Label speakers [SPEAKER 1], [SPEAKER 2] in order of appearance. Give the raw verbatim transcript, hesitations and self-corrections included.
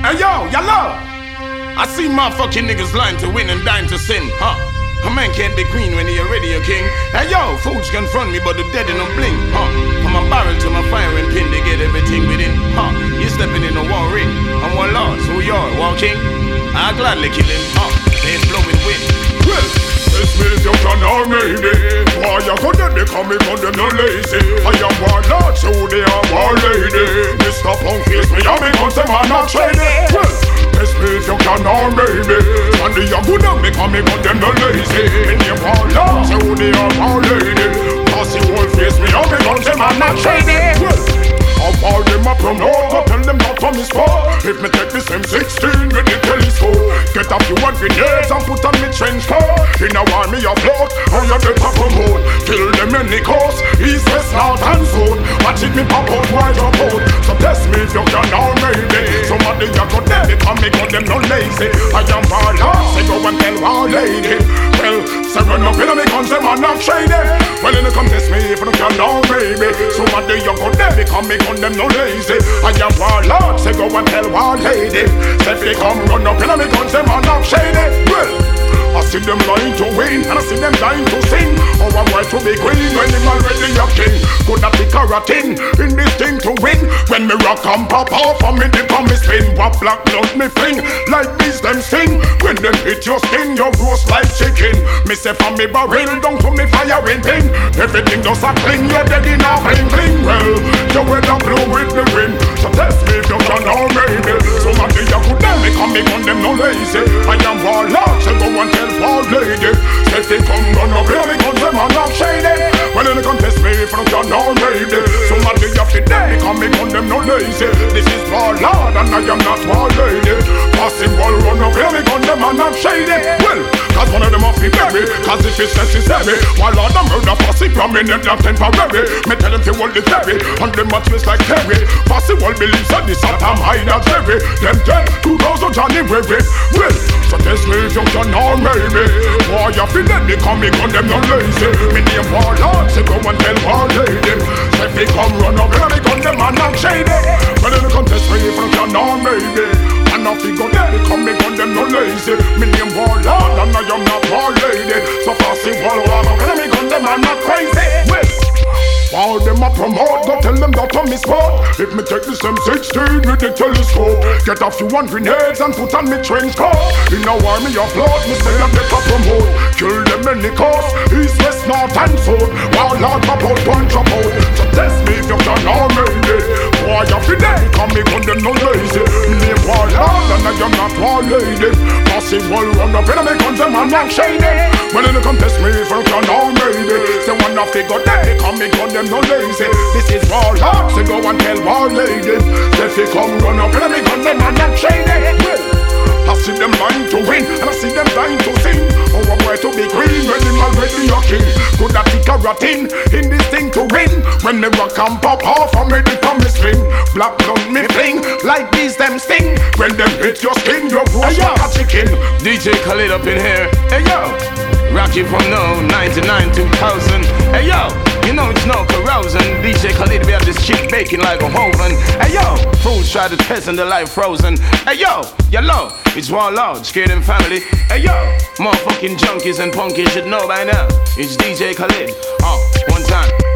[SPEAKER 1] Hey yo, yellow. I see my fucking niggas lying to win and dying to sin, huh? A man can't be queen when he already a king. Hey yo, fools confront me but the dead in a blink, huh? From my barrel to my firing pin, they get everything within, huh? You stepping in a war ring, I'm one lord, so you're walking. I gladly kill him, huh? They blowing wind. Well,
[SPEAKER 2] it's me if you can or maybe. Why you could let me come in on them no lazy. I am one lord, so they are one lady. Mister Punk face me, I'm in on them and not trading. Well, it's me if you can or maybe. And the young good me come in on them no lazy. In the one lord, so they are one lady. Cause the whole face me, I'm in on them and not trading. Well, how far them a promote, go tell them not from his spot. If me take this M sixteen with the telescope, get a few one grenades and put on me trench coat. In a army of float, how you better promote. Kill them in the coast, east, west, north and south. Watch it me pop out, wide drop out. So test me if you can or maybe. Somebody you go there, because me got them no lazy. I am baller, say go and tell one lady. Well, say run up in a me guns, them are not shady. Well, in the contest me if you can or maybe. Somebody you go there, because me gun them no lazy. I am warlord, say go and tell one lady. Say if they come run up in a me guns, them are not shady. Well, I see them lying to win, and I see them dying to sing. Oh, I'm right to be queen when them already a king. Could not be carotene in this thing to win. When me rock and pop off, and me dip on me spin. What black blood me fling, like bees them sing. When them hit your skin, you roast like chicken. Me say from me barrel down to me firing pin. Everything does a cling, you're dead in a bling bling. Well, you will not blow with the wind. So test me if you can or maybe. Somebody you could tell me, come me on them no lazy. I am warlord, so go and tell one lady. Say if they come run up here, me guns them are not shady. Well, in the contest me if you can or maybe. Somebody you fit there, me come me on them no lazy. This is warlord and I am not one lady. Possible run up here, me gun them are not shady. Well, cause one of them off me bury. Cause if it's necessary, warlord and murder posse prominent and temporary. Me tell them to hold the ferry, and them a twist like Terry. Possible beliefs at this at I'm high not very. Them ten, two thousand January. Well, so test me if you can or maybe. Boy, you feel that they come, me gun them no lazy. Me name warlord, so go and tell one lady. Say if they come run up, me gun them and not shady. Well, in the contest me if you can or maybe. And if you go there, they come, me gun them no lazy. Me name warlord, and I am not one lady. So fast it warlord, me gun them and not crazy. Well, all them a promote, go tell them that I'm his spot. If me take this M sixteen with the telescope, get a few one grenades and put on me trench coat. In a army of blood, me say I better promote. Kill them in the coast, east, west, north and south. While Lord pop out, punch up out. So test me if you can or maybe. Boy, you feel dead, come me gun them no lazy. Me name warlord and I am not one lady. Possible run up in a me guns them and not shady. Well, in the contest me if you can or maybe. Say one of they go there, come me gun them no lazy. This is warlord, so go and tell one lady. Say if you come run up in a me gun them and not shady. Well, I see them dying to win, and I see them dying to sing. Oh, I'm right to be queen when them already a king. Could that be carotene in this thing to win? When me rock and pop off, I'm ready to me swing. Black blood me fling, like bees them sting. When them hit your skin, your roast like a chicken.
[SPEAKER 1] D J Khaled up in here. Hey yo, Rocky from no ninety-nine two thousand. Hey yo, you know it's no corrosion. D J Khaled, we have this chick baking like a oven. Hey yo, fools try to test and the life frozen. Hey yo, yellow, it's warlord, scared and family. Hey yo, motherfucking junkies and punkies should know by now. It's D J Khaled. Oh, one time.